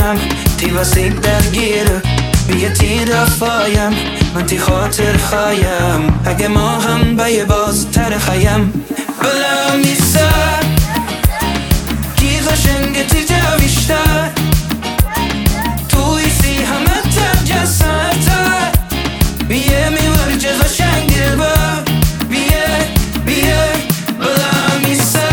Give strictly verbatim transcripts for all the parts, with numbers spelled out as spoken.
فکرم تی واسه درگیره بیه تی رفایم من تی خاطر خوایم اگه ما هم به یه باز تر خیم بلا میسر کی قشنگه تی جویشتر توی سی همه تر جسدتر بیه میورجه قشنگ دلبر بیه بیه بلا میسر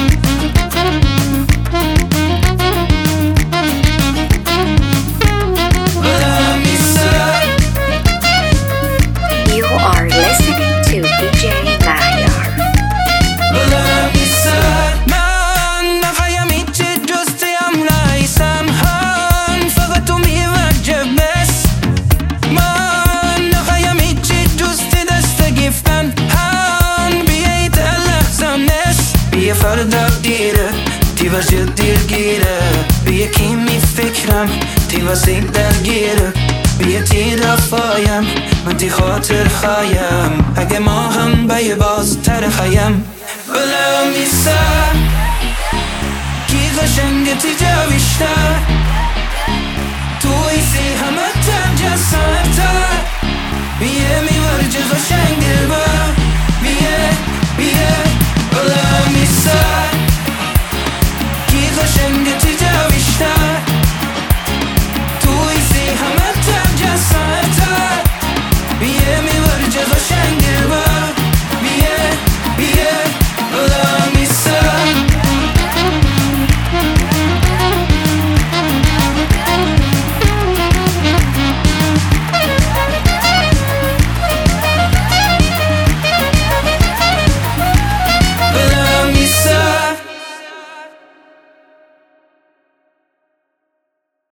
فردا دیره تی واسه دلگیره بیه کی می فکرم تی واسه درگیره بیه تی رفایم من تی خاطر خوایم اگه ما هم به یه باز تر خیم بلا میسر کی قشنگه تی جویشتر توی سی همه تر جسدتر بیه میورجه قشنگ دلبر بیه بیه